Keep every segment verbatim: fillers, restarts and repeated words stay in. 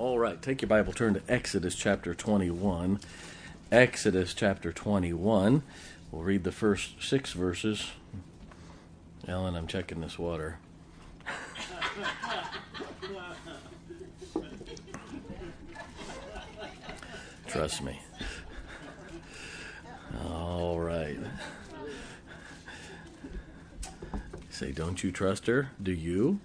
All right, take your Bible, turn to Exodus chapter twenty-one. Exodus chapter twenty-one. We'll read the first six verses. Ellen, I'm checking this water. Trust me. All right. Say, don't you trust her? Do you?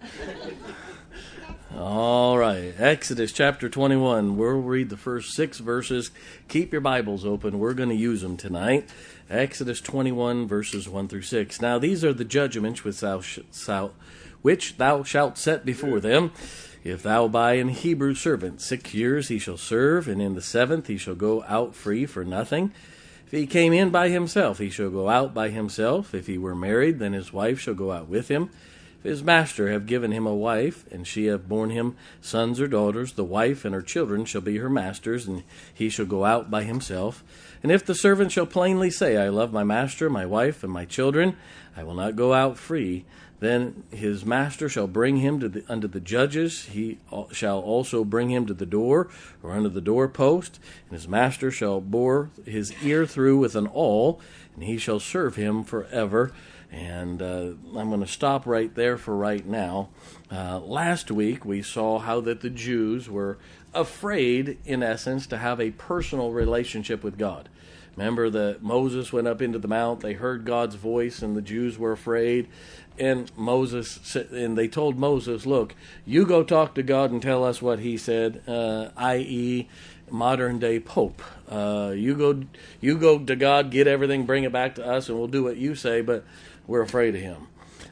All right. Exodus chapter twenty-one. We'll read the first six verses. Keep your Bibles open. We're going to use them tonight. Exodus twenty-one, verses one through six. Now these are the judgments which thou, sh- which thou shalt set before them. If thou buy an Hebrew servant, six years he shall serve, and in the seventh he shall go out free for nothing. If he came in by himself, he shall go out by himself. If he were married, then his wife shall go out with him. If his master have given him a wife, and she have borne him sons or daughters, the wife and her children shall be her master's, and he shall go out by himself. And if the servant shall plainly say, I love my master, my wife, and my children, I will not go out free, then his master shall bring him to the, unto the judges. He shall also bring him to the door, or under the doorpost, and his master shall bore his ear through with an awl, and he shall serve him forever. And uh, I'm going to stop right there for right now. Uh, last week we saw how that the Jews were afraid, in essence, to have a personal relationship with God. Remember that Moses went up into the mount, they heard God's voice, and the Jews were afraid. And Moses, and they told Moses, look, you go talk to God and tell us what he said, uh, that is, modern day Pope. Uh, you go, you go to God, get everything, bring it back to us, and we'll do what you say, but we're afraid of him.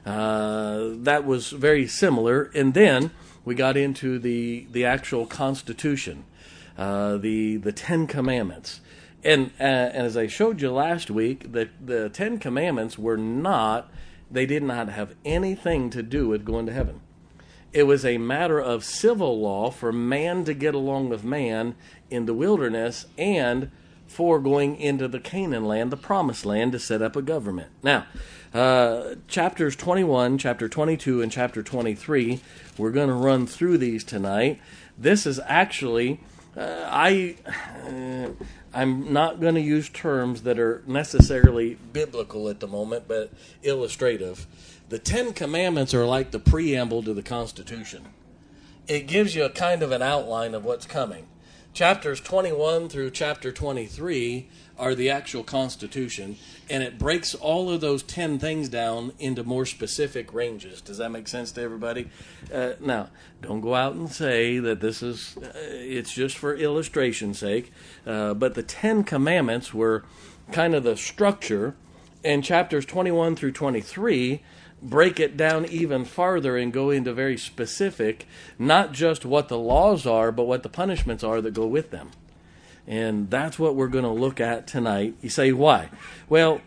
Uh, that was very similar. And then we got into the, the actual Constitution, uh, the, the Ten Commandments. And, uh, and as I showed you last week, the, the Ten Commandments were not, they did not have anything to do with going to heaven. It was a matter of civil law for man to get along with man in the wilderness and for going into the Canaan land, the promised land, to set up a government. Now, uh, chapters twenty-one, chapter twenty-two, and chapter twenty-three, we're going to run through these tonight. This is actually, uh, I... Uh, I'm not going to use terms that are necessarily biblical at the moment, but illustrative. The Ten Commandments are like the preamble to the Constitution. It gives you a kind of an outline of what's coming. Chapters twenty-one through chapter twenty-three are the actual Constitution, and it breaks all of those ten things down into more specific ranges. Does that make sense to everybody? Uh, now, don't go out and say that this is, uh, it's just for illustration's sake, uh, but the Ten Commandments were kind of the structure, and chapters twenty-one through twenty-three break it down even farther and go into very specific, not just what the laws are, but what the punishments are that go with them. And that's what we're going to look at tonight. You say, why? Well,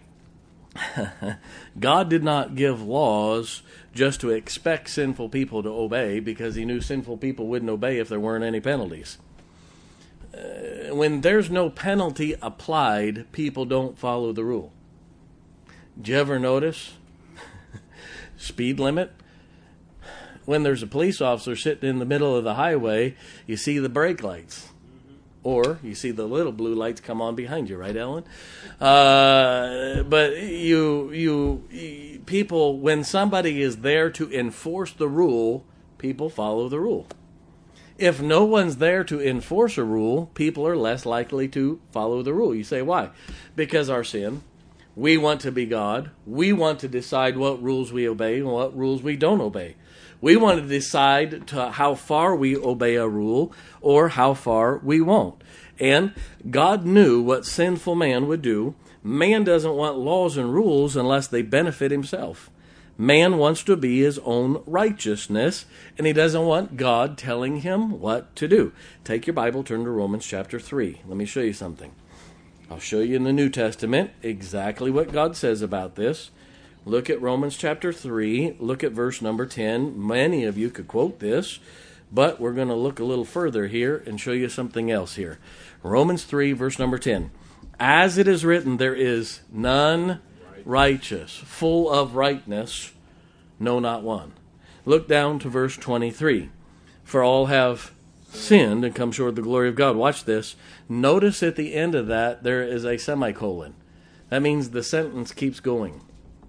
God did not give laws just to expect sinful people to obey, because he knew sinful people wouldn't obey if there weren't any penalties. Uh, when there's no penalty applied, people don't follow the rule. Did you ever notice? Speed limit. When there's a police officer sitting in the middle of the highway, you see the brake lights. Mm-hmm. Or you see the little blue lights come on behind you, right, Ellen? Uh, but you, you, you, people, when somebody is there to enforce the rule, people follow the rule. If no one's there to enforce a rule, people are less likely to follow the rule. You say, why? Because our sin. We want to be God. We want to decide what rules we obey and what rules we don't obey. We want to decide to how far we obey a rule or how far we won't. And God knew what sinful man would do. Man doesn't want laws and rules unless they benefit himself. Man wants to be his own righteousness, and he doesn't want God telling him what to do. Take your Bible, turn to Romans chapter three. Let me show you something. I'll show you in the New Testament exactly what God says about this. Look at Romans chapter three. Look at verse number ten. Many of you could quote this, but we're going to look a little further here and show you something else here. Romans three, verse number ten. As it is written, there is none righteous, full of rightness, no, not one. Look down to verse twenty-three. For all have sinned and come short of the glory of God. Watch this. Notice at the end of that, there is a semicolon. That means the sentence keeps going.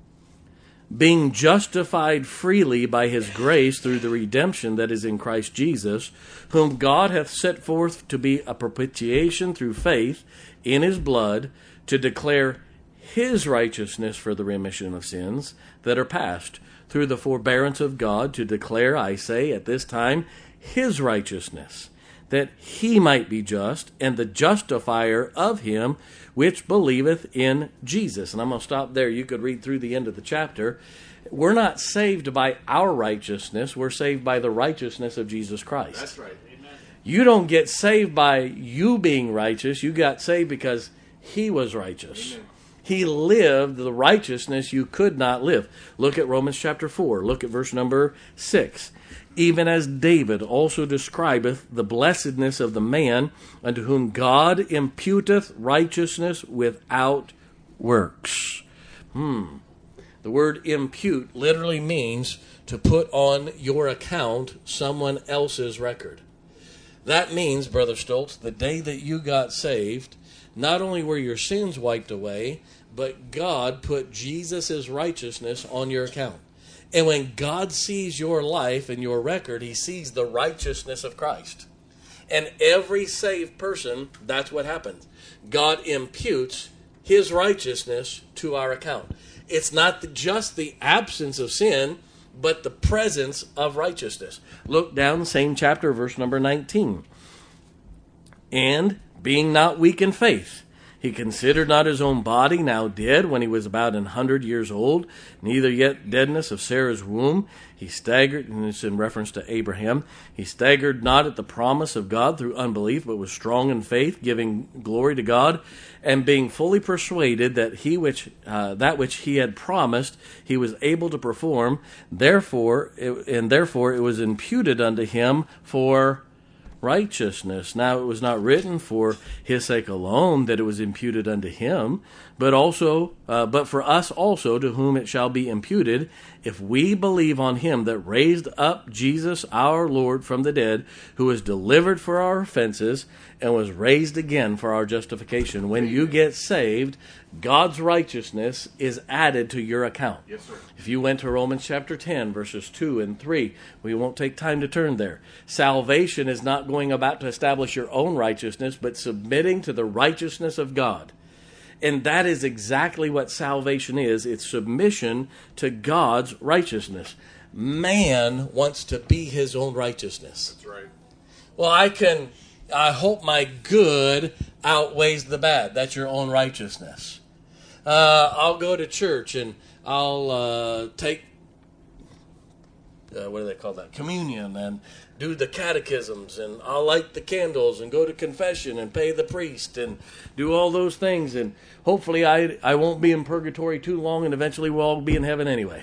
Being justified freely by his grace through the redemption that is in Christ Jesus, whom God hath set forth to be a propitiation through faith in his blood, to declare his righteousness for the remission of sins that are past, through the forbearance of God, to declare, I say, at this time, his righteousness, that he might be just, and the justifier of him which believeth in Jesus. And I'm going to stop there. You could read through the end of the chapter. We're not saved by our righteousness. We're saved by the righteousness of Jesus Christ. That's right. Amen. You don't get saved by you being righteous. You got saved because he was righteous. Amen. He lived the righteousness you could not live. Look at Romans chapter four. Look at verse number six. Even as David also describeth the blessedness of the man unto whom God imputeth righteousness without works. Hmm. The word impute literally means to put on your account someone else's record. That means, Brother Stoltz, the day that you got saved, not only were your sins wiped away, but God put Jesus' righteousness on your account. And when God sees your life and your record, he sees the righteousness of Christ. And every saved person, that's what happens. God imputes his righteousness to our account. It's not the, just the absence of sin, but the presence of righteousness. Look down the same chapter, verse number nineteen. And being not weak in faith, he considered not his own body now dead when he was about an hundred years old, neither yet deadness of Sarah's womb. He staggered, and it's in reference to Abraham, he staggered not at the promise of God through unbelief, but was strong in faith, giving glory to God, and being fully persuaded that he which uh, that which he had promised he was able to perform. Therefore, it, and therefore it was imputed unto him for righteousness. Now it was not written for his sake alone that it was imputed unto him, but also, uh, but for us also, to whom it shall be imputed, if we believe on him that raised up Jesus our Lord from the dead, who was delivered for our offenses and was raised again for our justification. When you get saved, God's righteousness is added to your account. Yes, sir. If you went to Romans chapter ten, verses two and three, we won't take time to turn there. Salvation is not going about to establish your own righteousness, but submitting to the righteousness of God. And that is exactly what salvation is. It's submission to God's righteousness. Man wants to be his own righteousness. That's right. Well, I can, I hope my good outweighs the bad. That's your own righteousness. Uh, I'll go to church and I'll uh, take, uh, what do they call that? Communion, and do the catechisms, and I'll light the candles and go to confession and pay the priest and do all those things. And hopefully I, I won't be in purgatory too long, and eventually we'll all be in heaven anyway.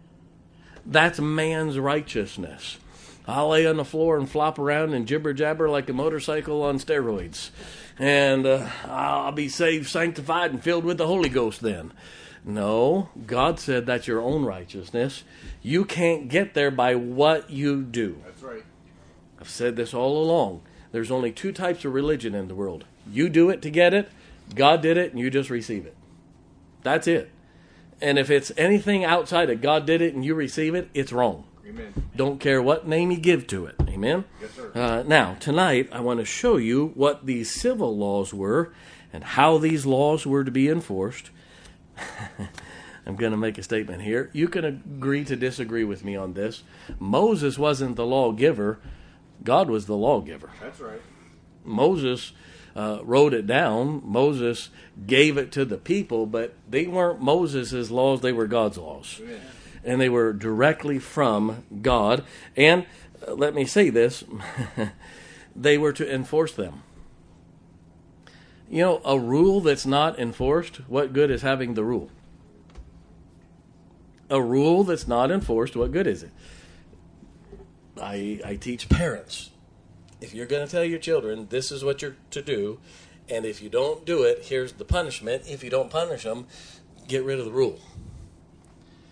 That's man's righteousness. I'll lay on the floor and flop around and jibber jabber like a motorcycle on steroids. And uh, I'll be saved, sanctified, and filled with the Holy Ghost then. No, God said that's your own righteousness. You can't get there by what you do. That's right. I've said this all along. There's only two types of religion in the world. You do it to get it, God did it, and you just receive it. That's it. And if it's anything outside of God did it and you receive it, it's wrong. Amen. Don't care what name you give to it. Amen? Yes, sir. Uh, now, tonight, I want to show you what these civil laws were and how these laws were to be enforced. I'm going to make a statement here. You can agree to disagree with me on this. Moses wasn't the lawgiver. God was the lawgiver. That's right. Moses uh, wrote it down. Moses gave it to the people, but they weren't Moses' laws. They were God's laws. Amen. And they were directly from God. And uh, let me say this, they were to enforce them. You know, a rule that's not enforced, what good is having the rule? A rule that's not enforced, what good is it? I, I teach parents. If you're going to tell your children, this is what you're to do, and if you don't do it, here's the punishment. If you don't punish them, get rid of the rule.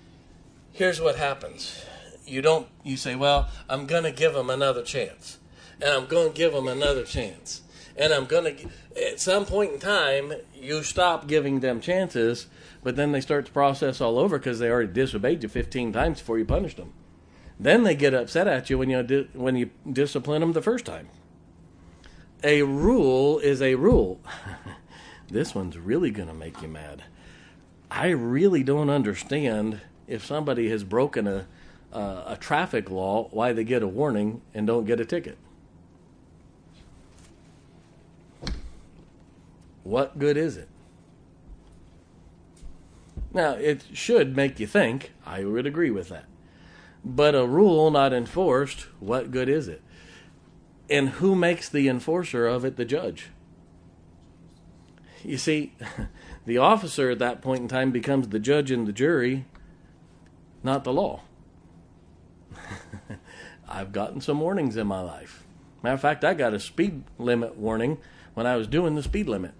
Here's what happens. You don't. You say, well, I'm going to give them another chance. and I'm going to give them another chance. And I'm going to, at some point in time, you stop giving them chances, but then they start the process all over because they already disobeyed you fifteen times before you punished them. Then they get upset at you when you di- when you discipline them the first time. A rule is a rule. This one's really going to make you mad. I really don't understand if somebody has broken a uh, a traffic law, why they get a warning and don't get a ticket. What good is it? Now, it should make you think. I would agree with that. But a rule not enforced, what good is it? And who makes the enforcer of it the judge? You see, the officer at that point in time becomes the judge and the jury, not the law. I've gotten some warnings in my life. Matter of fact, I got a speed limit warning when I was doing the speed limit.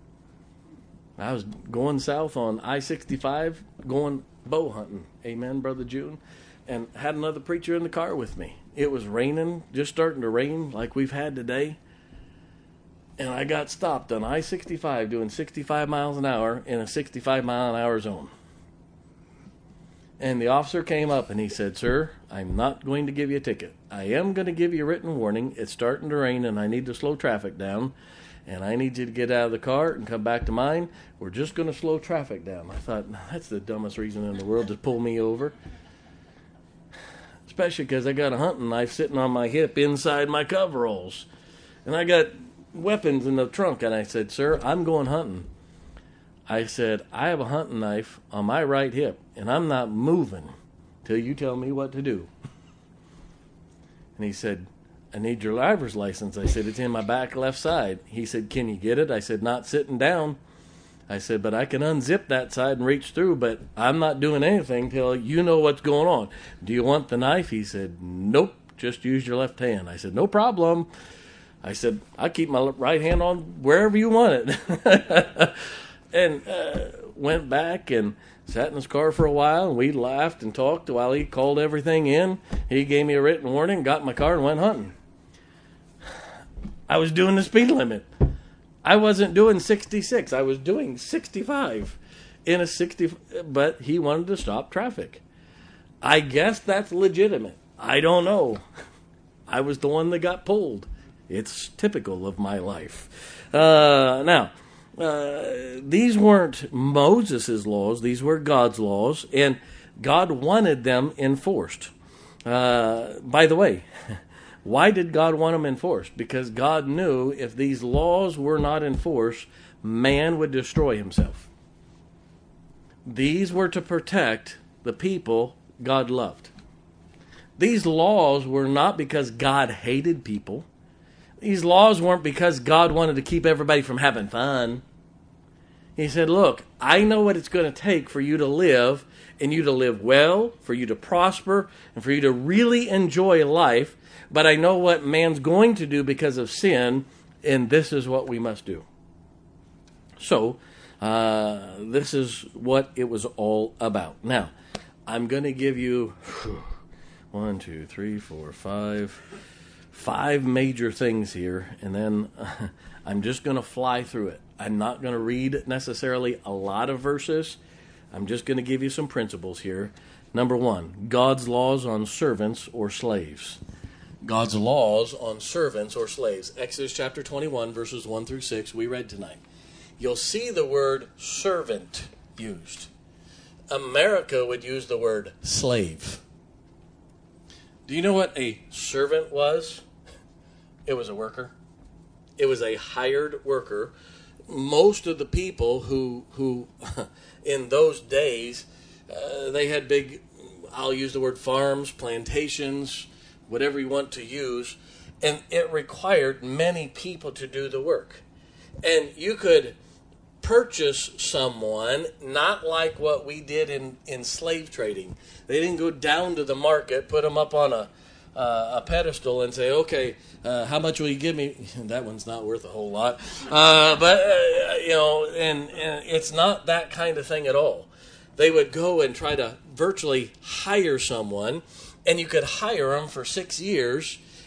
I was going south on I sixty-five, going bow hunting. Amen, Brother June. And had another preacher in the car with me. It was raining, just starting to rain like we've had today. And I got stopped on I sixty-five doing sixty-five miles an hour in a sixty-five mile an hour zone. And the officer came up and he said, "Sir, I'm not going to give you a ticket. I am going to give you a written warning. It's starting to rain and I need to slow traffic down. And I need you to get out of the car and come back to mine. We're just going to slow traffic down." I thought, that's the dumbest reason in the world to pull me over. Especially because I got a hunting knife sitting on my hip inside my coveralls. And I got weapons in the trunk. And I said, "Sir, I'm going hunting." I said, "I have a hunting knife on my right hip, and I'm not moving till you tell me what to do." And he said, "I need your driver's license." I said, "It's in my back left side." He said, "Can you get it?" I said, "Not sitting down." I said, "But I can unzip that side and reach through, but I'm not doing anything till you know what's going on. Do you want the knife?" He said, "Nope, just use your left hand." I said, "No problem." I said, "I keep my right hand on wherever you want it." And uh, went back and sat in his car for a while, and we laughed and talked while he called everything in. He gave me a written warning, got in my car, and went hunting. I was doing the speed limit. I wasn't doing sixty-six. I was doing sixty-five in a sixty, but he wanted to stop traffic. I guess that's legitimate. I don't know. I was the one that got pulled. It's typical of my life. Uh, now, uh, these weren't Moses' laws. These were God's laws, and God wanted them enforced. Uh, by the way, why did God want them enforced? Because God knew if these laws were not enforced, man would destroy himself. These were to protect the people God loved. These laws were not because God hated people. These laws weren't because God wanted to keep everybody from having fun. He said, "Look, I know what it's going to take for you to live, and you to live well, for you to prosper, and for you to really enjoy life. But I know what man's going to do because of sin, and this is what we must do." So, uh, this is what it was all about. Now, I'm going to give you one, two, three, four, five, five major things here, and then uh, I'm just going to fly through it. I'm not going to read necessarily a lot of verses. I'm just going to give you some principles here. Number one, God's laws on servants or slaves. God's laws on servants or slaves. Exodus chapter twenty-one, verses one through six, we read tonight. You'll see the word servant used. America would use the word slave. Do you know what a servant was? It was a worker. It was a hired worker. Most of the people who, who in those days, uh, they had big, I'll use the word farms, plantations, whatever you want to use, and it required many people to do the work. And you could purchase someone, not like what we did in, in slave trading. They didn't go down to the market, put them up on a uh, a pedestal and say, "Okay, uh, how much will you give me?" That one's not worth a whole lot. Uh, but, uh, you know, and, and it's not that kind of thing at all. They would go and try to virtually hire someone, and you could hire them for six years,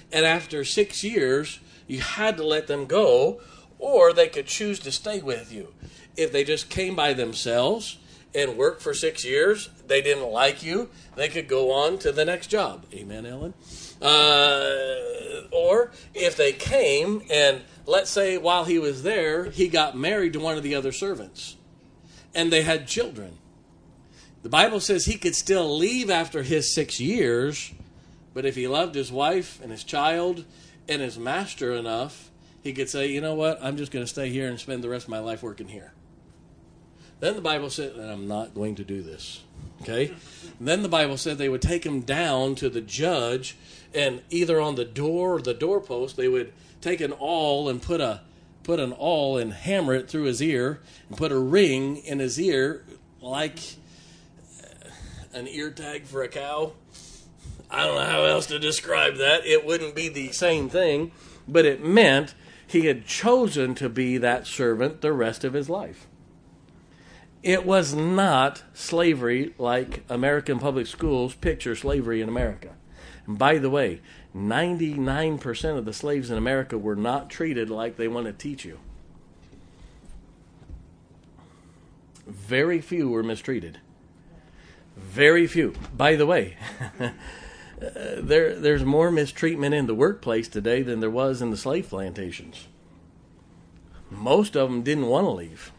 And after six years, you had to let them go, or they could choose to stay with you. If they just came by themselves and worked for six years, they didn't like you, they could go on to the next job. Amen, Ellen? Uh, or if they came and, let's say while he was there, he got married to one of the other servants, and they had children. The Bible says he could still leave after his six years, but if he loved his wife and his child and his master enough, he could say, you know what, I'm just going to stay here and spend the rest of my life working here. Then the Bible said, and I'm not going to do this, okay? Then the Bible said they would take him down to the judge, and either on the door or the doorpost, they would take an awl and put a put an awl and hammer it through his ear, and put a ring in his ear like an ear tag for a cow. I don't know how else to describe that. It wouldn't be the same thing, but it meant he had chosen to be that servant the rest of his life. It was not slavery like American public schools picture slavery in America. And by the way, ninety-nine percent of the slaves in America were not treated like they want to teach you. Very few were mistreated. Very few. By the way, there there's more mistreatment in the workplace today than there was in the slave plantations. Most of them didn't want to leave.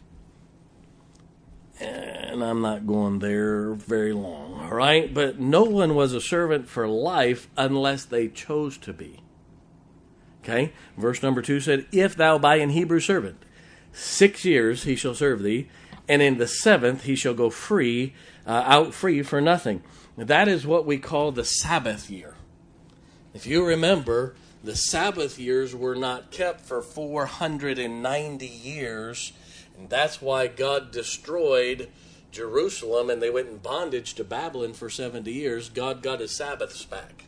And I'm not going there very long, all right? But no one was a servant for life unless they chose to be. Okay? Verse number two said, if thou buy an Hebrew servant, six years he shall serve thee, and in the seventh he shall go free, uh, out free for nothing. That is what we call the Sabbath year. If you remember, the Sabbath years were not kept for four hundred ninety years, and that's why God destroyed Jerusalem and they went in bondage to Babylon for seventy years. God got his Sabbaths back.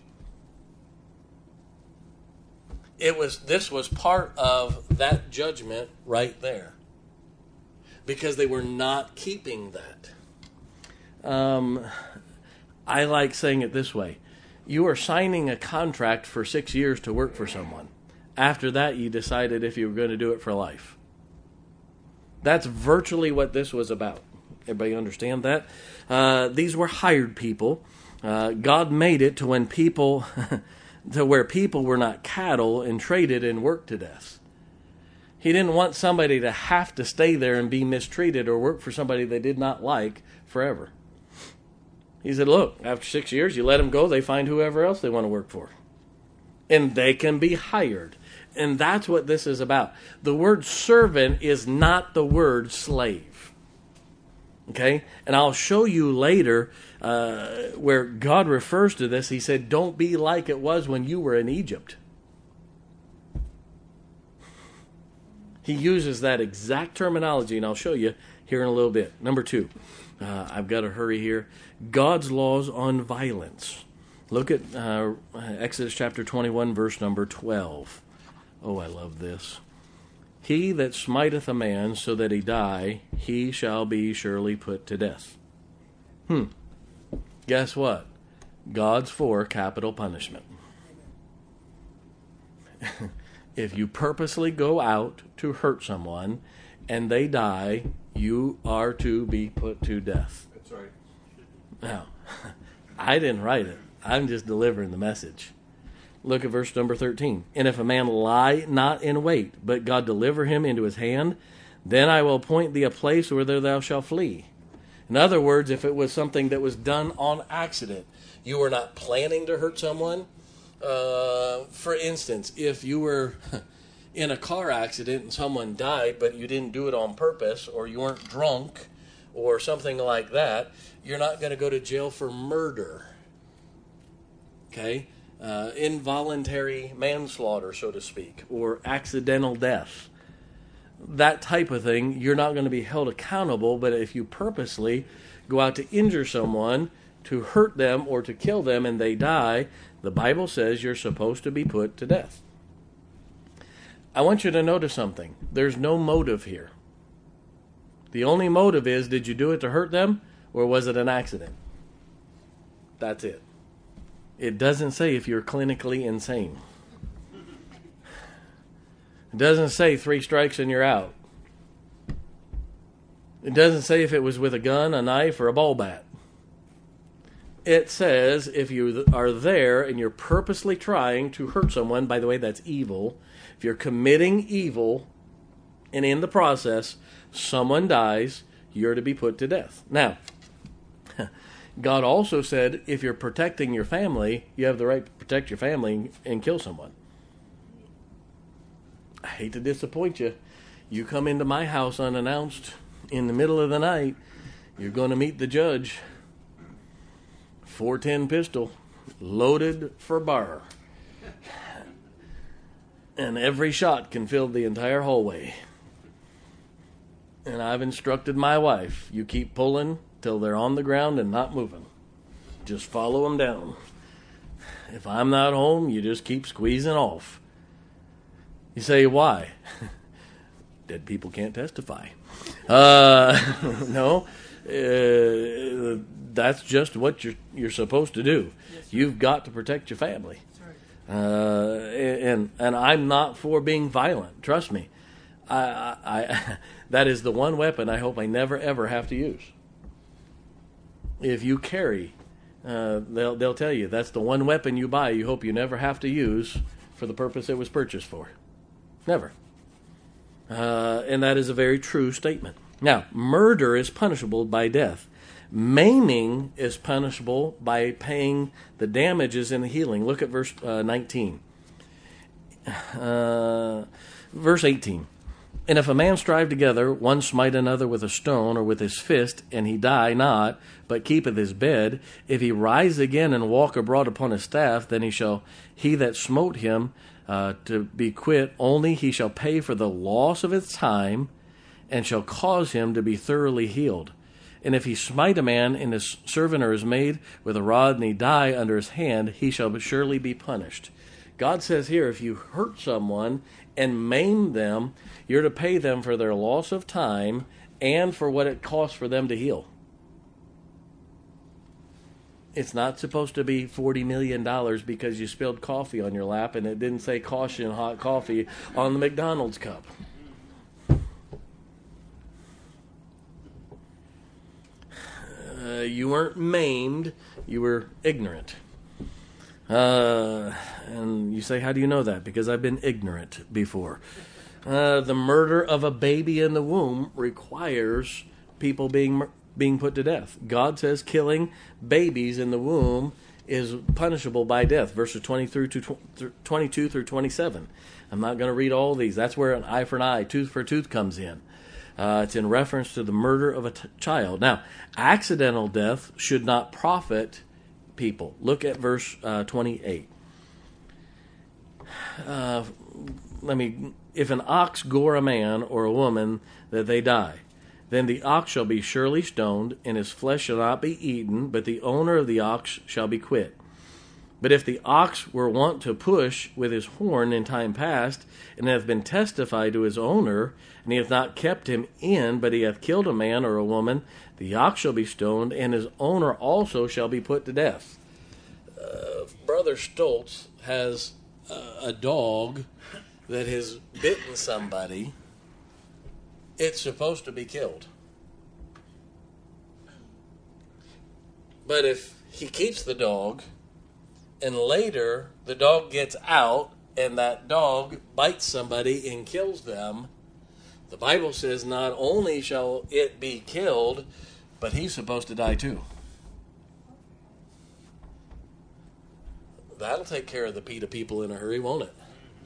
It was this was part of that judgment right there, because they were not keeping that. Um, I like saying it this way. You are signing a contract for six years to work for someone. After that, you decided if you were going to do it for life. That's virtually what this was about. Everybody understand that? Uh, these were hired people. Uh, God made it to when people, to where people were not cattle and traded and worked to death. He didn't want somebody to have to stay there and be mistreated or work for somebody they did not like forever. He said, look, after six years, you let them go, they find whoever else they want to work for. And they can be hired. And that's what this is about. The word servant is not the word slave. Okay? And I'll show you later uh, where God refers to this. He said, don't be like it was when you were in Egypt. He uses that exact terminology, and I'll show you here in a little bit. Number two, uh, I've got to hurry here. God's laws on violence. Look at uh, Exodus chapter twenty-one, verse number twelve. Oh, I love this. He that smiteth a man so that he die, he shall be surely put to death. Hmm. Guess what? God's for capital punishment. If you purposely go out to hurt someone and they die, you are to be put to death. That's right. Now, I didn't write it. I'm just delivering the message. Look at verse number thirteen. And if a man lie not in wait, but God deliver him into his hand, then I will appoint thee a place whither thou shalt flee. In other words, if it was something that was done on accident, you were not planning to hurt someone. Uh, for instance, if you were in a car accident and someone died, but you didn't do it on purpose, or you weren't drunk, or something like that, you're not going to go to jail for murder. Okay? Uh, involuntary manslaughter, so to speak, or accidental death. That type of thing, you're not going to be held accountable, but if you purposely go out to injure someone, to hurt them, or to kill them, and they die, the Bible says you're supposed to be put to death. I want you to notice something. There's no motive here. The only motive is, did you do it to hurt them, or was it an accident? That's it. It doesn't say if you're clinically insane. It doesn't say three strikes and you're out. It doesn't say if it was with a gun, a knife, or a ball bat. It says if you are there and you're purposely trying to hurt someone, by the way, that's evil. If you're committing evil and in the process someone dies, you're to be put to death. Now, God also said if you're protecting your family, you have the right to protect your family and kill someone. I hate to disappoint you. You come into my house unannounced in the middle of the night, you're going to meet the judge. four ten pistol, loaded for bar. And every shot can fill the entire hallway. And I've instructed my wife, you keep pulling till they're on the ground and not moving. Just follow them down. If I'm not home, you just keep squeezing off. You say, why? Dead people can't testify. Uh, no, uh, that's just what you're you're supposed to do. Yes, you've got to protect your family. Right. Uh, and and I'm not for being violent. Trust me. I, I, I that is the one weapon I hope I never ever have to use. If you carry, uh, they'll they'll tell you that's the one weapon you buy. You hope you never have to use for the purpose it was purchased for. Never. Uh, and that is a very true statement. Now, murder is punishable by death. Maiming is punishable by paying the damages in the healing. Look at verse uh, nineteen. Uh, verse eighteen. And if a man strive together, one smite another with a stone or with his fist, and he die not, but keepeth his bed, if he rise again and walk abroad upon his staff, then he shall, he that smote him, Uh, to be quit, only he shall pay for the loss of his time, and shall cause him to be thoroughly healed. And if he smite a man and his servant or his maid with a rod, and he die under his hand, he shall surely be punished. God says here, if you hurt someone and maim them, you're to pay them for their loss of time and for what it costs for them to heal. It's not supposed to be forty million dollars because you spilled coffee on your lap and it didn't say caution hot coffee on the McDonald's cup. Uh, you weren't maimed, you were ignorant. Uh, and you say, how do you know that? Because I've been ignorant before. Uh, the murder of a baby in the womb requires people being murdered. Being put to death. God says killing babies in the womb is punishable by death. Verses twenty through to twenty-two through twenty-seven. I'm not going to read all these. That's where an eye for an eye, tooth for tooth comes in. Uh, it's in reference to the murder of a t- child. Now, accidental death should not profit people. Look at verse uh, twenty-eight. Uh, let me. If an ox gore a man or a woman, that they die. Then the ox shall be surely stoned, and his flesh shall not be eaten, but the owner of the ox shall be quit. But if the ox were wont to push with his horn in time past, and hath been testified to his owner, and he hath not kept him in, but he hath killed a man or a woman, the ox shall be stoned, and his owner also shall be put to death. Uh, Brother Stoltz has uh, a dog that has bitten somebody. It's supposed to be killed. But if he keeps the dog, and later the dog gets out, and that dog bites somebody and kills them, the Bible says not only shall it be killed, but he's supposed to die too. That'll take care of the PETA people in a hurry, won't it?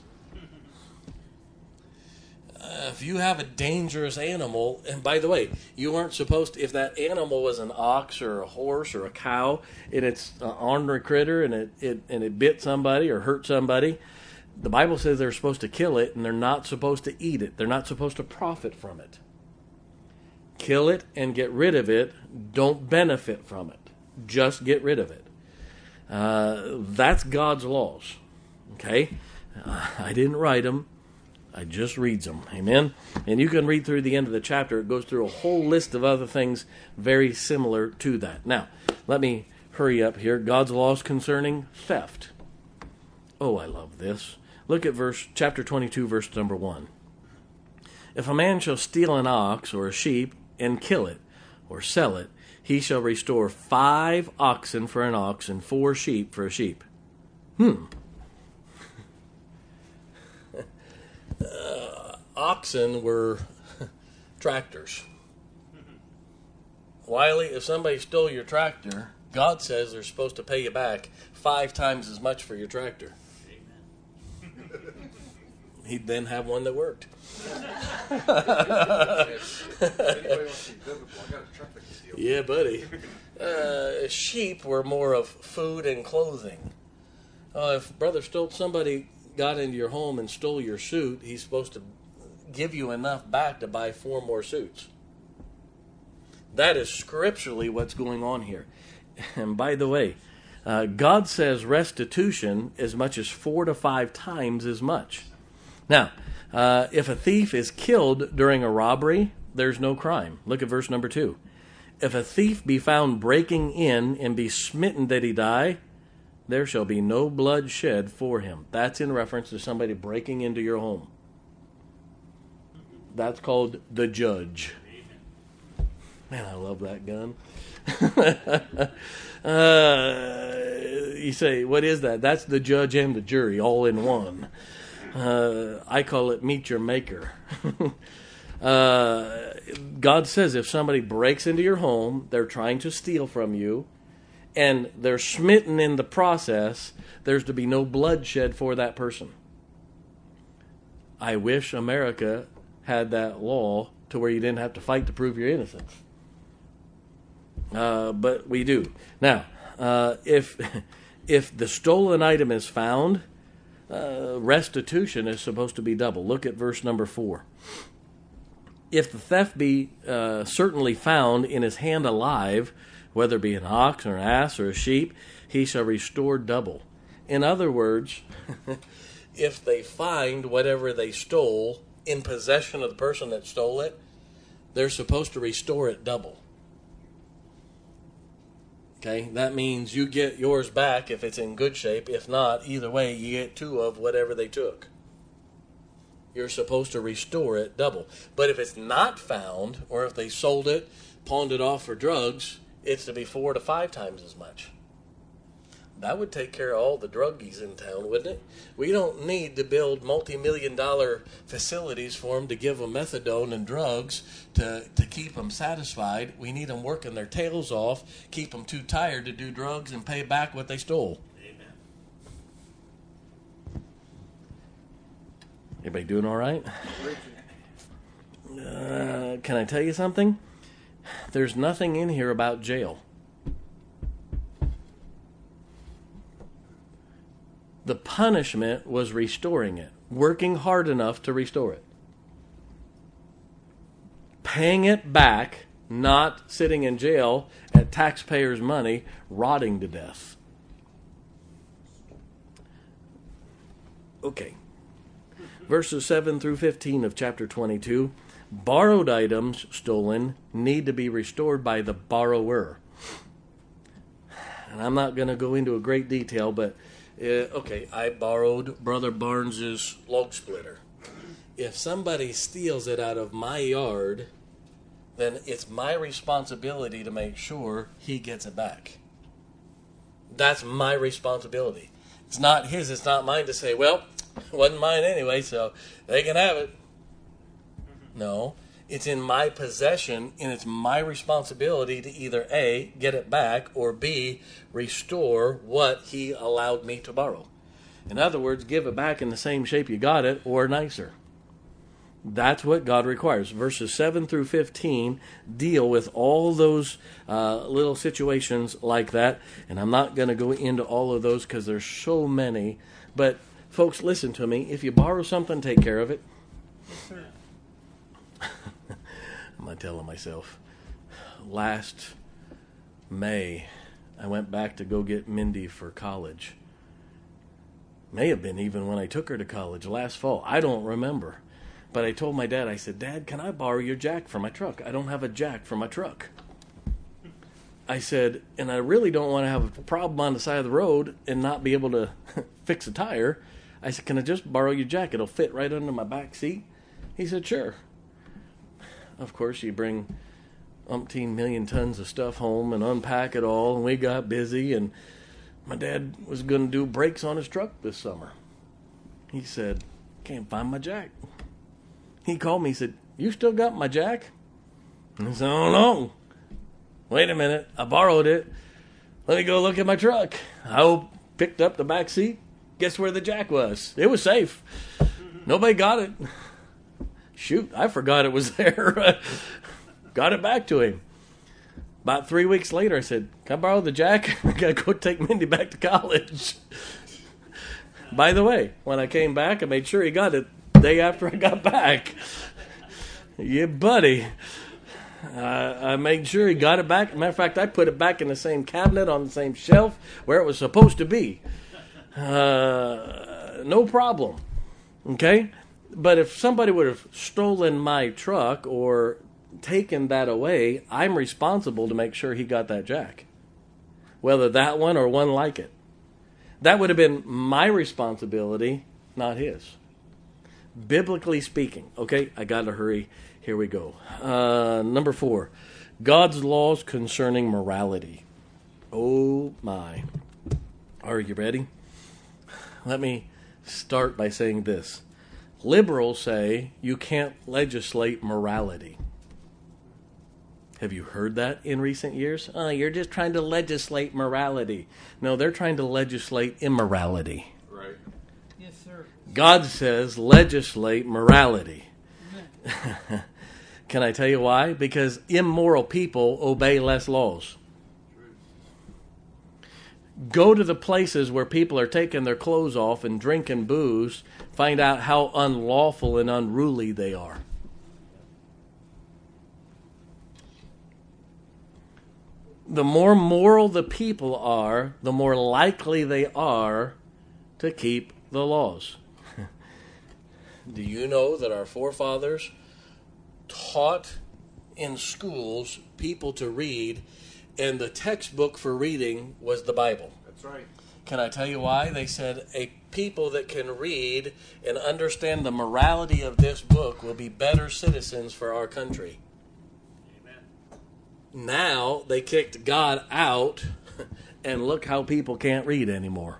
Uh, if you have a dangerous animal, and by the way, you aren't supposed to, if that animal was an ox or a horse or a cow, and it's an ornery critter, and it, it and it bit somebody or hurt somebody, the Bible says they're supposed to kill it, and they're not supposed to eat it. They're not supposed to profit from it. Kill it and get rid of it. Don't benefit from it. Just get rid of it. Uh, that's God's laws. Okay? Uh, I didn't write them. I just reads them. Amen? And you can read through the end of the chapter. It goes through a whole list of other things very similar to that. Now, let me hurry up here. God's laws concerning theft. Oh, I love this. Look at verse chapter twenty-two, verse number one. If a man shall steal an ox or a sheep and kill it or sell it, he shall restore five oxen for an ox and four sheep for a sheep. Hmm. uh, oxen were tractors. Wiley, if somebody stole your tractor, God says they're supposed to pay you back five times as much for your tractor. Amen. He'd then have one that worked. Yeah, buddy. Uh, sheep were more of food and clothing. Uh, if Brother Stoltz, somebody got into your home and stole your suit, he's supposed to give you enough back to buy four more suits. That is scripturally what's going on here. And by the way, uh, God says restitution as much as four to five times as much. Now, uh, if a thief is killed during a robbery, there's no crime. Look at verse number two. If a thief be found breaking in and be smitten that he die, there shall be no blood shed for him. That's in reference to somebody breaking into your home. That's called the judge. Man, I love that gun. uh, you say, what is that? That's the judge and the jury all in one. Uh, I call it meet your maker. uh, God says if somebody breaks into your home, they're trying to steal from you, and they're smitten in the process, there's to be no bloodshed for that person. I wish America had that law to where you didn't have to fight to prove your innocence. Uh, but we do. Now, uh, if if the stolen item is found, uh, restitution is supposed to be double. Look at verse number four. If the theft be uh, certainly found in his hand alive, whether it be an ox or an ass or a sheep, he shall restore double. In other words, if they find whatever they stole in possession of the person that stole it, they're supposed to restore it double. Okay, that means you get yours back if it's in good shape. If not, either way, you get two of whatever they took. You're supposed to restore it double. But if it's not found, or if they sold it, pawned it off for drugs, it's to be four to five times as much. That would take care of all the druggies in town, wouldn't it? We don't need to build multi-million dollar facilities for them to give them methadone and drugs to, to keep them satisfied. We need them working their tails off, keep them too tired to do drugs, and pay back what they stole. Amen. Everybody doing all right? Uh, can I tell you something? There's nothing in here about jail. The punishment was restoring it, working hard enough to restore it. Paying it back, not sitting in jail at taxpayers' money, rotting to death. Okay. Verses seven through fifteen of chapter twenty-two. Borrowed items stolen need to be restored by the borrower. And I'm not going to go into a great detail, but Uh, okay, I borrowed Brother Barnes's log splitter. If somebody steals it out of my yard, then it's my responsibility to make sure he gets it back. That's my responsibility. It's not his, it's not mine to say, well, it wasn't mine anyway, so they can have it. No, it's in my possession, and it's my responsibility to either A, get it back, or B, restore what he allowed me to borrow. In other words, give it back in the same shape you got it, or nicer. That's what God requires. Verses seven through fifteen deal with all those uh, little situations like that, and I'm not going to go into all of those because there's so many. But, folks, listen to me. If you borrow something, take care of it. I'm not telling myself. Last May, I went back to go get Mindy for college. May have been even when I took her to college last fall. I don't remember. But I told my dad, I said, Dad, can I borrow your jack for my truck? I don't have a jack for my truck. I said, and I really don't want to have a problem on the side of the road and not be able to fix a tire. I said, can I just borrow your jack? It'll fit right under my back seat. He said, sure. Of course, you bring umpteen million tons of stuff home and unpack it all, and we got busy, and my dad was going to do brakes on his truck this summer. He said, can't find my jack. He called me, he said, you still got my jack? And I said, oh no. Wait a minute, I borrowed it. Let me go look at my truck. I picked up the back seat. Guess where the jack was? It was safe. Nobody got it. Shoot, I forgot it was there. Got it back to him. About three weeks later, I said, can I borrow the jack? I got to go take Mindy back to college. By the way, when I came back, I made sure he got it the day after I got back. Yeah, buddy. Uh, I made sure he got it back. Matter of fact, I put it back in the same cabinet on the same shelf where it was supposed to be. Uh, no problem. Okay? But if somebody would have stolen my truck or taken that away, I'm responsible to make sure he got that jack. Whether that one or one like it. That would have been my responsibility, not his. Biblically speaking. Okay, I got to hurry. Here we go. Uh, number four, God's laws concerning morality. Oh my. Are you ready? Let me start by saying this. Liberals say you can't legislate morality. Have you heard that in recent years? Oh, you're just trying to legislate morality. No, they're trying to legislate immorality. Right. Yes, sir. God says legislate morality. Can I tell you why? Because immoral people obey less laws. Go to the places where people are taking their clothes off and drinking booze. Find out how unlawful and unruly they are. The more moral the people are, the more likely they are to keep the laws. Do you know that our forefathers taught in schools people to read, and the textbook for reading was the Bible? That's right. Can I tell you why? They said a people that can read and understand the morality of this book will be better citizens for our country. Amen. Now they kicked God out, and look how people can't read anymore.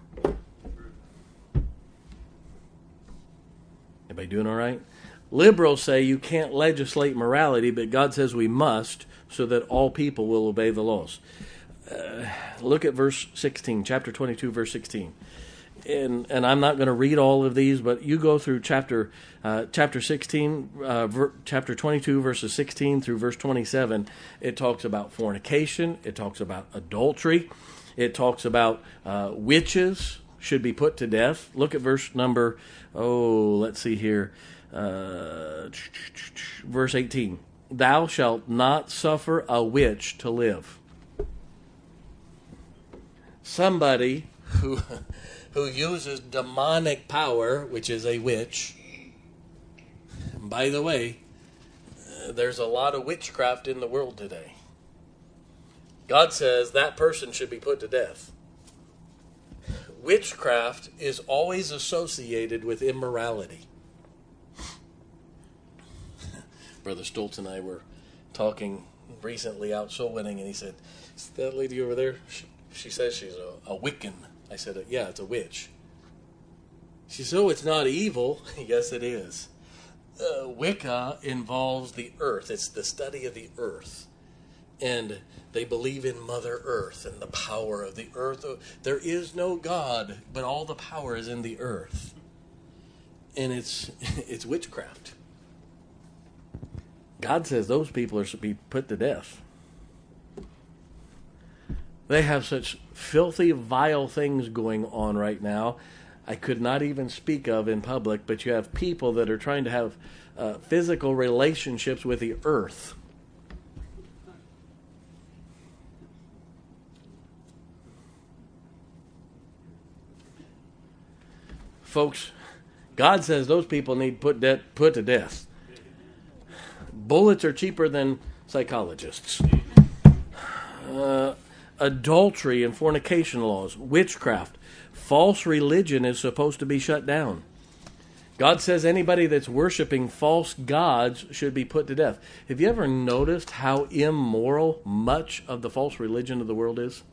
Everybody doing all right? Liberals say you can't legislate morality, but God says we must, so that all people will obey the laws. Uh, look at verse sixteen, chapter twenty-two, verse sixteen. And and I'm not going to read all of these, but you go through chapter uh, chapter sixteen, uh, ver, chapter twenty-two, verses sixteen through verse twenty-seven. It talks about fornication. It talks about adultery. It talks about uh, witches should be put to death. Look at verse number, oh, let's see here. Uh, verse eighteen. Thou shalt not suffer a witch to live. Somebody who who uses demonic power, which is a witch. By the way, uh, there's a lot of witchcraft in the world today. God says that person should be put to death. Witchcraft is always associated with immorality. Brother Stoltz and I were talking recently out soul winning, and he said, "Is that lady over there? She, she says she's a, a Wiccan." I said, "Yeah, it's a witch." She said, "Oh, it's not evil." Yes, it is. Uh, Wicca involves the earth. It's the study of the earth. And they believe in Mother Earth and the power of the earth. There is no God, but all the power is in the earth. And it's it's witchcraft. God says those people are to be put to death. They have such filthy, vile things going on right now I could not even speak of in public, but you have people that are trying to have uh, physical relationships with the earth. Folks, God says those people need put de- put to death. Bullets are cheaper than psychologists. Uh, adultery and fornication laws, witchcraft, false religion is supposed to be shut down. God says anybody that's worshiping false gods should be put to death. Have you ever noticed how immoral much of the false religion of the world is?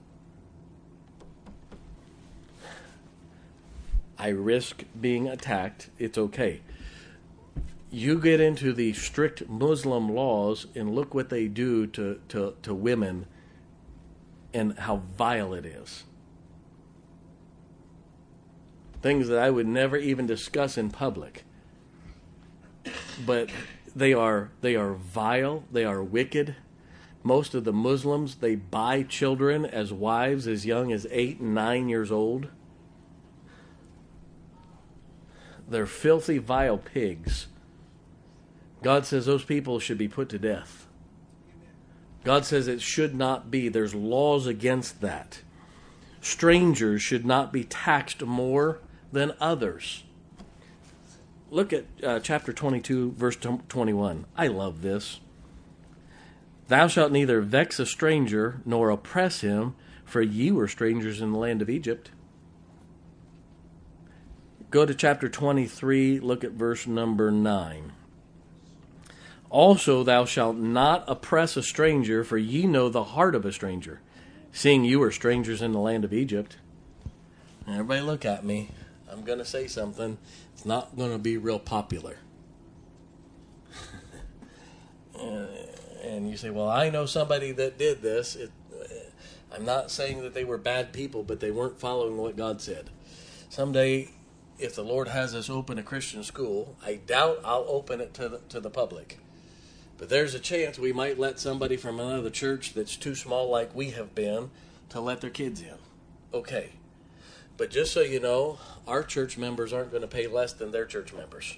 I risk being attacked. It's okay. You get into the strict Muslim laws and look what they do to, to, to women and how vile it is. Things that I would never even discuss in public. But they are they are vile, they are wicked. Most of the Muslims, they buy children as wives as young as eight and nine years old. They're filthy, vile pigs. God says those people should be put to death. God says it should not be. There's laws against that. Strangers should not be taxed more than others. Look at uh, chapter twenty-two, verse twenty-one. I love this. Thou shalt neither vex a stranger nor oppress him, for ye were strangers in the land of Egypt. Go to chapter twenty-three, look at verse number nine. Also thou shalt not oppress a stranger, for ye know the heart of a stranger, seeing you were strangers in the land of Egypt. Everybody look at me. I'm going to say something. It's not going to be real popular. And you say, well, I know somebody that did this. It, I'm not saying that they were bad people, but they weren't following what God said. Someday, if the Lord has us open a Christian school, I doubt I'll open it to the, to the public. But there's a chance we might let somebody from another church that's too small like we have been to let their kids in. Okay. But just so you know, our church members aren't going to pay less than their church members.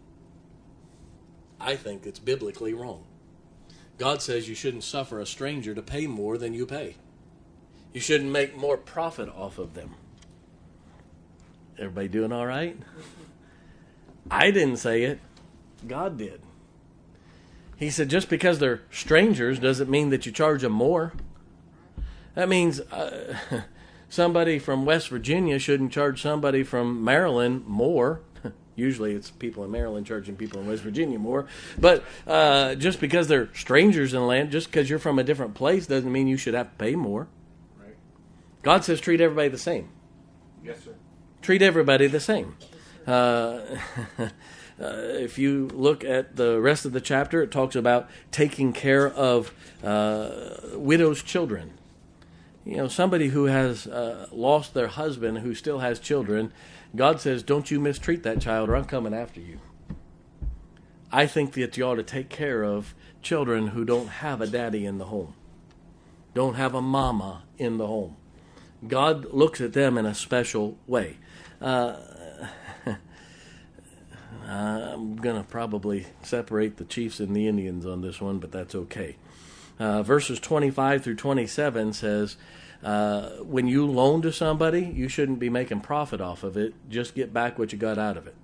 I think it's biblically wrong. God says you shouldn't suffer a stranger to pay more than you pay. You shouldn't make more profit off of them. Everybody doing all right? I didn't say it. God did. He said just because they're strangers doesn't mean that you charge them more. That means uh, somebody from West Virginia shouldn't charge somebody from Maryland more. Usually it's people in Maryland charging people in West Virginia more. But uh, just because they're strangers in the land, just because you're from a different place doesn't mean you should have to pay more. Right. God says treat everybody the same. Yes, sir. Treat everybody the same. Uh, uh, if you look at the rest of the chapter, it talks about taking care of uh, widows' children. You know, somebody who has uh, lost their husband who still has children, God says, don't you mistreat that child or I'm coming after you. I think that you ought to take care of children who don't have a daddy in the home, don't have a mama in the home. God looks at them in a special way. Uh, I'm going to probably separate the Chiefs and the Indians on this one, but that's okay. Uh, verses twenty-five through twenty-seven says, uh, when you loan to somebody, you shouldn't be making profit off of it. Just get back what you got out of it.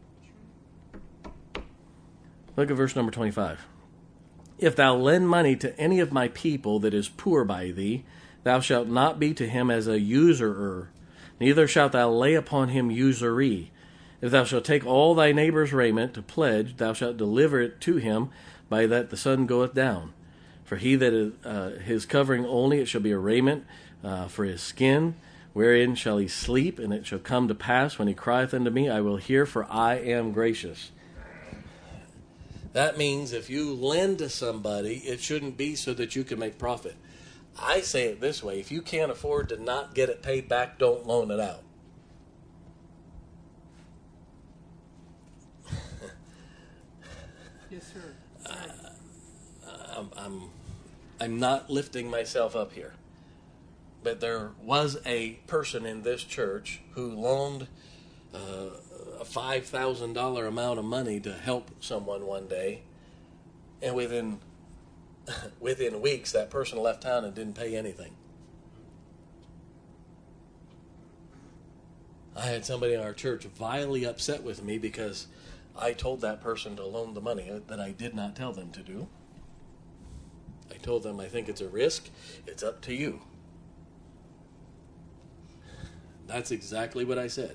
Look at verse number twenty-five. If thou lend money to any of my people that is poor by thee, thou shalt not be to him as a usurer, neither shalt thou lay upon him usury. If thou shalt take all thy neighbour's raiment to pledge, thou shalt deliver it to him by that the sun goeth down. For he that is uh, his covering only, it shall be a raiment uh, for his skin, wherein shall he sleep, and it shall come to pass when he crieth unto me, I will hear, for I am gracious. That means if you lend to somebody, it shouldn't be so that you can make profit. I say it this way, if you can't afford to not get it paid back, don't loan it out. Yes, sir. Uh, I'm, I'm, I'm not lifting myself up here. But there was a person in this church who loaned uh, a five thousand dollars amount of money to help someone one day. And within within weeks, that person left town and didn't pay anything. I had somebody in our church vilely upset with me because I told that person to loan the money that I did not tell them to do. I told them I think it's a risk. It's up to you. That's exactly what I said.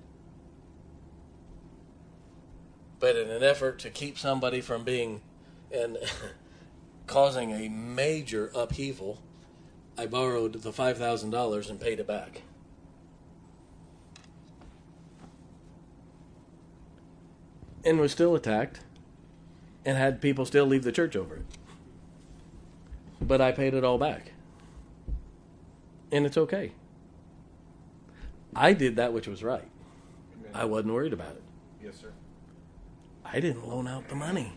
But in an effort to keep somebody from being and causing a major upheaval, I borrowed the five thousand dollars and paid it back. And was still attacked and had people still leave the church over it. But I paid it all back. And it's okay. I did that which was right. Amen. I wasn't worried about it. Yes, sir. I didn't loan out the money.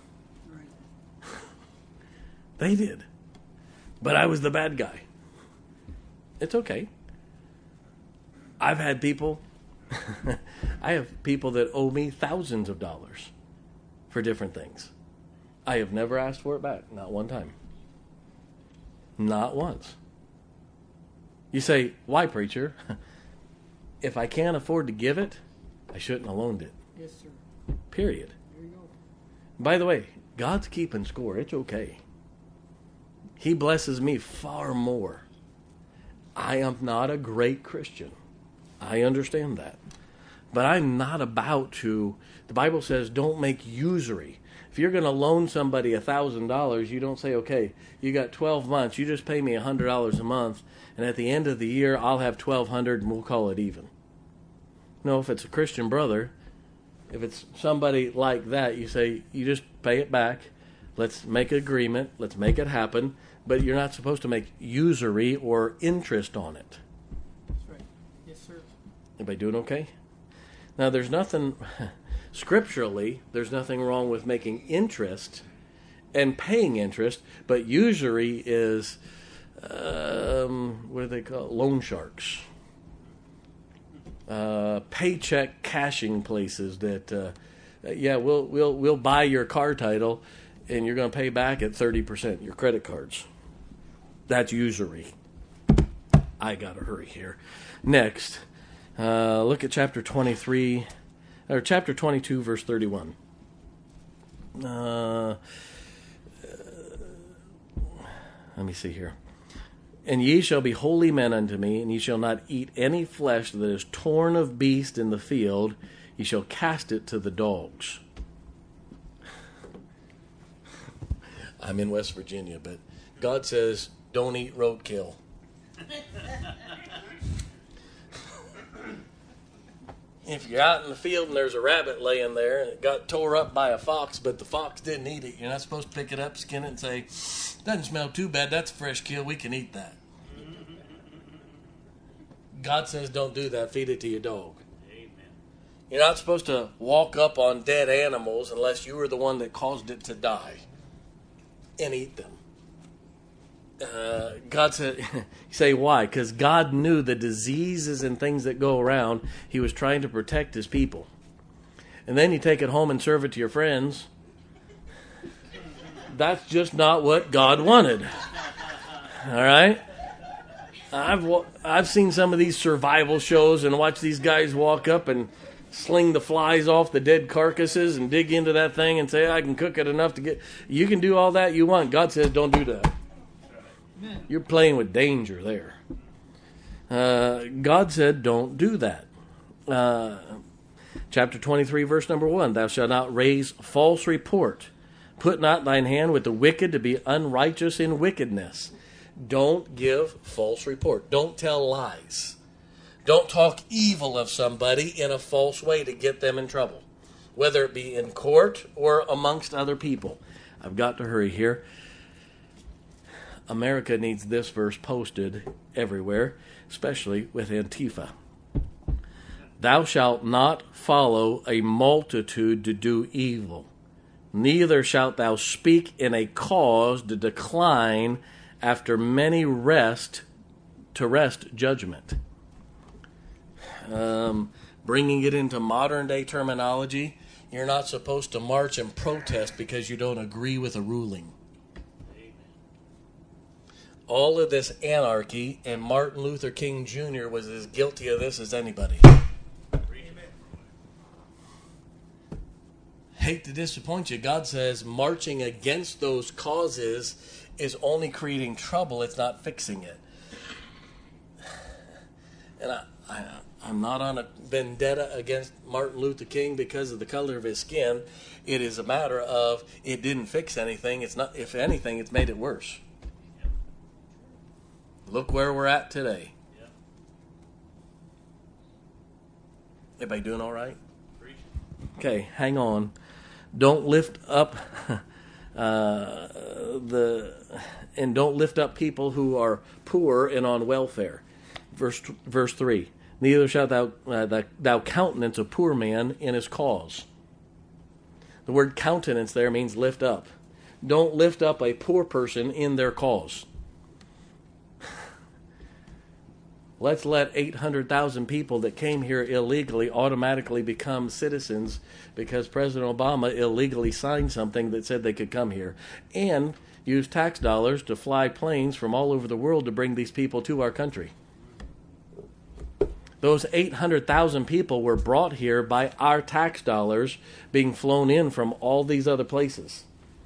They did. But I was the bad guy. It's okay. I've had people, I have people that owe me thousands of dollars for different things. I have never asked for it back, not one time. Not once. You say, why, preacher? If I can't afford to give it, I shouldn't have loaned it. Yes, sir. Period. There you go. By the way, God's keeping score. It's okay. He blesses me far more. I am not a great Christian. I understand that. But I'm not about to, the Bible says, don't make usury. If you're going to loan somebody one thousand dollars, you don't say, okay, you got twelve months, you just pay me one hundred dollars a month, and at the end of the year, I'll have twelve hundred dollars and we'll call it even. No, if it's a Christian brother, if it's somebody like that, you say, you just pay it back. Let's make an agreement. Let's make it happen. But you're not supposed to make usury or interest on it. That's right. Yes, sir. Everybody doing okay? Now, there's nothing, scripturally, there's nothing wrong with making interest and paying interest, but usury is, um, what do they call it? Loan sharks. Uh, paycheck cashing places that, uh, yeah, we'll we'll we'll buy your car title, and you're going to pay back at thirty percent, your credit cards. That's usury. I got to hurry here. Next, uh, look at chapter twenty-three, or chapter twenty-two, verse thirty-one. Uh, let me see here. And ye shall be holy men unto me, and ye shall not eat any flesh that is torn of beast in the field. Ye shall cast it to the dogs. I'm in West Virginia, but God says, don't eat roadkill. If you're out in the field and there's a rabbit laying there and it got tore up by a fox, but the fox didn't eat it, you're not supposed to pick it up, skin it, and say, doesn't smell too bad, that's a fresh kill, we can eat that. God says don't do that, feed it to your dog. Amen. You're not supposed to walk up on dead animals unless you were the one that caused it to die and eat them. Uh, God said, you say why? Because God knew the diseases and things that go around. He was trying to protect his people. And then you take it home and serve it to your friends. That's just not what God wanted. All right? I've I've seen some of these survival shows and watched these guys walk up and sling the flies off the dead carcasses and dig into that thing and say, I can cook it enough to get... You can do all that you want. God says don't do that. You're playing with danger there. Uh, God said don't do that. Uh, chapter twenty-three, verse number one, thou shalt not raise false report. Put not thine hand with the wicked to be unrighteous in wickedness. Don't give false report. Don't tell lies. Don't talk evil of somebody in a false way to get them in trouble, whether it be in court or amongst other people. I've got to hurry here. America needs this verse posted everywhere, especially with Antifa. Thou shalt not follow a multitude to do evil, neither shalt thou speak in a cause to decline after many rest to rest judgment. Um, bringing it into modern day terminology, you're not supposed to march and protest because you don't agree with a ruling. All of this anarchy, and Martin Luther King Junior was as guilty of this as anybody. Hate to disappoint you, God says marching against those causes is only creating trouble, it's not fixing it. And I, I, I'm not on a vendetta against Martin Luther King because of the color of his skin. It is a matter of it didn't fix anything. It's not. If anything, it's made it worse. Look where we're at today. Everybody doing all right? Okay, hang on. Don't lift up uh, the and don't lift up people who are poor and on welfare. Verse verse three. Neither shalt thou uh, thou, thou countenance a poor man in his cause. The word countenance there means lift up. Don't lift up a poor person in their cause. Let's let eight hundred thousand people that came here illegally automatically become citizens because President Obama illegally signed something that said they could come here and use tax dollars to fly planes from all over the world to bring these people to our country. Those eight hundred thousand people were brought here by our tax dollars being flown in from all these other places.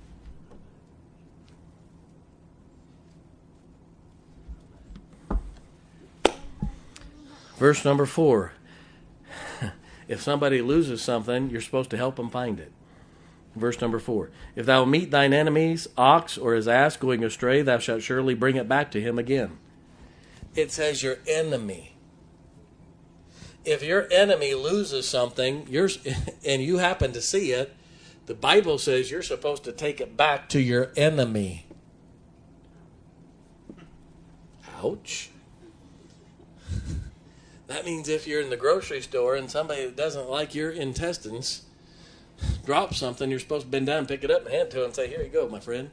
Verse number four. If somebody loses something, you're supposed to help them find it. Verse number four. If thou meet thine enemy's ox or his ass going astray, thou shalt surely bring it back to him again. It says your enemy. If your enemy loses something, you're, and you happen to see it, the Bible says you're supposed to take it back to your enemy. Ouch. That means if you're in the grocery store and somebody that doesn't like your intestines drops something, you're supposed to bend down, pick it up, and hand it to them and say, here you go, my friend.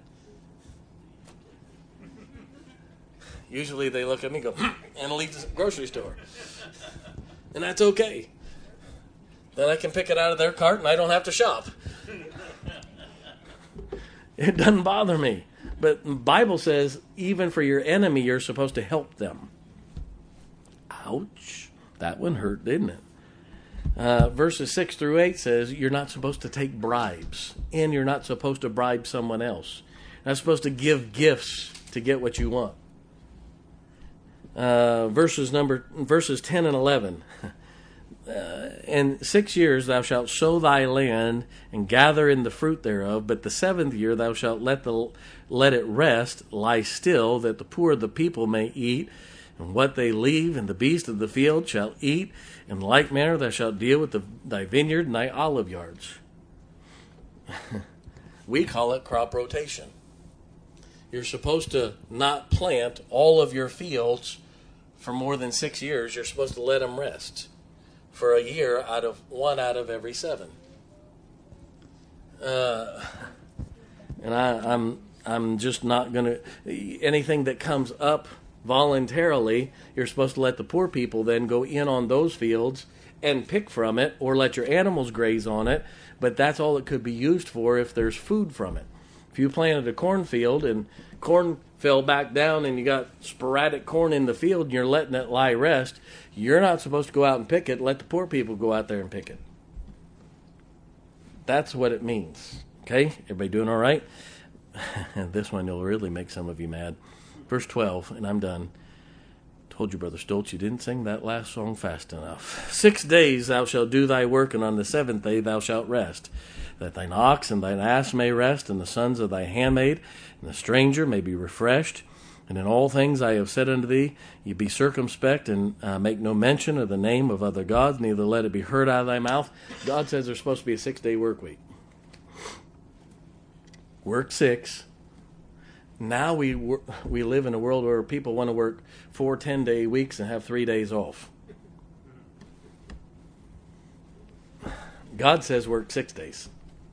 Usually they look at me and go, and leave the grocery store. And that's okay. Then I can pick it out of their cart and I don't have to shop. It doesn't bother me. But the Bible says even for your enemy, you're supposed to help them. Ouch. That one hurt, didn't it? Uh, verses six through eight says you're not supposed to take bribes. And you're not supposed to bribe someone else. You're not supposed to give gifts to get what you want. Uh, verses number verses ten and eleven. Uh, in six years thou shalt sow thy land and gather in the fruit thereof, but the seventh year thou shalt let the let it rest, lie still, that the poor of the people may eat, and what they leave, and the beast of the field shall eat. In like manner thou shalt deal with the, thy vineyard and thy olive yards. We call it crop rotation. You're supposed to not plant all of your fields for more than six years. You're supposed to let them rest for a year out of one out of every seven. Uh, and I, I'm I'm just not going to... Anything that comes up voluntarily, you're supposed to let the poor people then go in on those fields and pick from it, or let your animals graze on it, but that's all it could be used for if there's food from it. If you planted a cornfield and corn fell back down and you got sporadic corn in the field and you're letting it lie rest, you're not supposed to go out and pick it. Let the poor people go out there and pick it. That's what it means. Okay? Everybody doing all right? This one will really make some of you mad. Verse twelve, and I'm done. Told you, Brother Stoltz, you didn't sing that last song fast enough. Six days thou shalt do thy work, and on the seventh day thou shalt rest, that thine ox and thine ass may rest, and the sons of thy handmaid, and the stranger may be refreshed. And in all things I have said unto thee, ye be circumspect, and uh, make no mention of the name of other gods, neither let it be heard out of thy mouth. God says there's supposed to be a six-day work week. Work six. Now we we live in a world where people want to work four ten-day weeks and have three days off. God says work six days.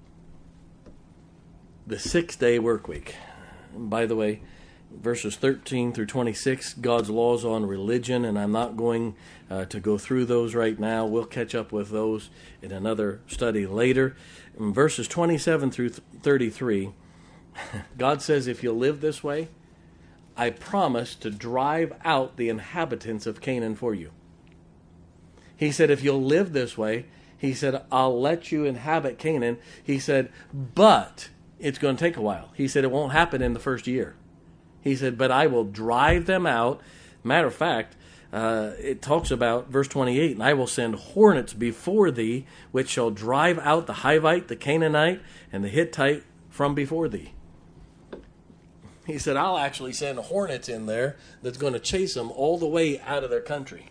The six-day work week. And by the way, verses thirteen through twenty-six, God's laws on religion, and I'm not going uh, to go through those right now. We'll catch up with those in another study later. In verses twenty-seven through thirty-three, God says, if you live this way, I promise to drive out the inhabitants of Canaan for you. He said, if you'll live this way, he said, I'll let you inhabit Canaan. He said, but it's going to take a while. He said, it won't happen in the first year. He said, but I will drive them out. Matter of fact, uh, it talks about verse twenty-eight, and I will send hornets before thee, which shall drive out the Hivite, the Canaanite, and the Hittite from before thee. He said, I'll actually send hornets in there that's going to chase them all the way out of their country.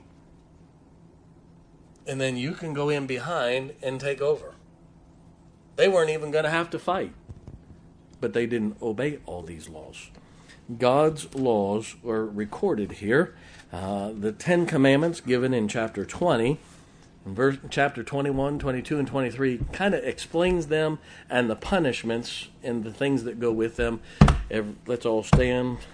And then you can go in behind and take over. They weren't even going to have to fight. But they didn't obey all these laws. God's laws were recorded here. Uh, the Ten Commandments given in chapter twenty, in verse, chapter twenty-one, twenty-two, and twenty-three kind of explains them and the punishments and the things that go with them. Every, let's all stand.